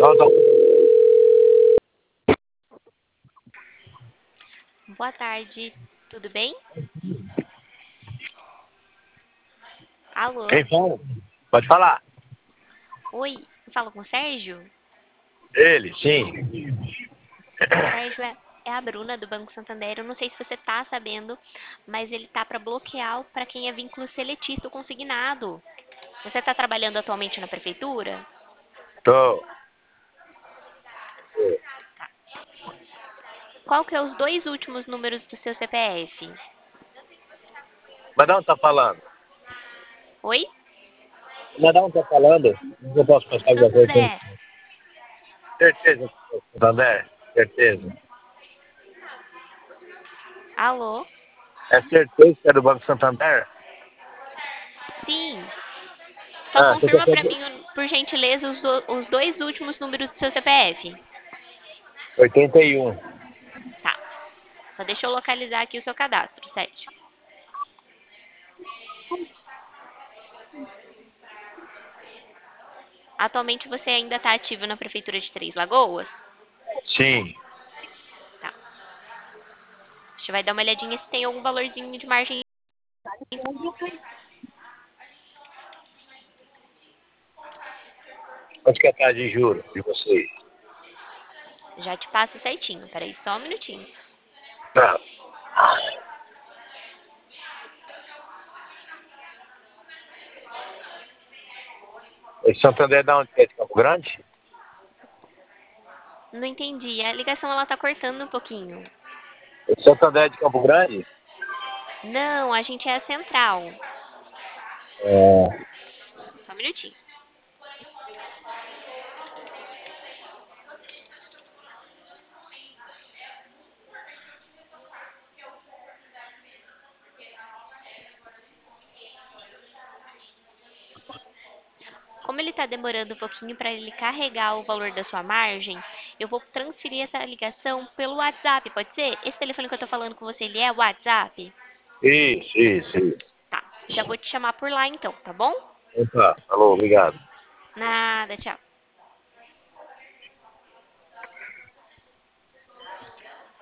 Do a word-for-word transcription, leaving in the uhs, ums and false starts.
Boa tarde, tudo bem? Alô? Quem fala? Pode falar. Oi, falo com o Sérgio? Ele, sim. Sérgio, é, é a Bruna do Banco Santander. Eu não sei se você tá sabendo, mas ele tá para bloquear para quem é vínculo seletista ou consignado. Você tá trabalhando atualmente na prefeitura? Tô. Qual que é os dois últimos números do seu C P F? Mas de onde tá falando? Oi? Mas de onde tá falando? Eu posso passar alguma coisa? Santander. Certeza. Santander? Certeza. Alô? É certeza que é do Banco Santander? Sim. Só Ah, você quer confirma para saber? mim, por gentileza, os, do- os dois últimos números do seu C P F. oitenta e um. Tá. Só deixa eu localizar aqui o seu cadastro, Sérgio. Atualmente você ainda está ativo na Prefeitura de Três Lagoas? Sim. Tá. A gente vai dar uma olhadinha se tem algum valorzinho de margem. Quanto que é a taxa de juros de vocês? Já te passo certinho. Peraí, só um minutinho. Tá. Esse Santander da onde? É de Campo Grande? Não entendi. A ligação ela tá cortando um pouquinho. Esse Santander é de Campo Grande? Não, a gente é a central. É. Só um minutinho. Como ele tá demorando um pouquinho para ele carregar o valor da sua margem, eu vou transferir essa ligação pelo WhatsApp, pode ser? Esse telefone que eu tô falando com você, ele é o WhatsApp? Isso, isso, isso. Tá. Já vou te chamar por lá então, tá bom? Então tá. Falou, obrigado. Nada, tchau.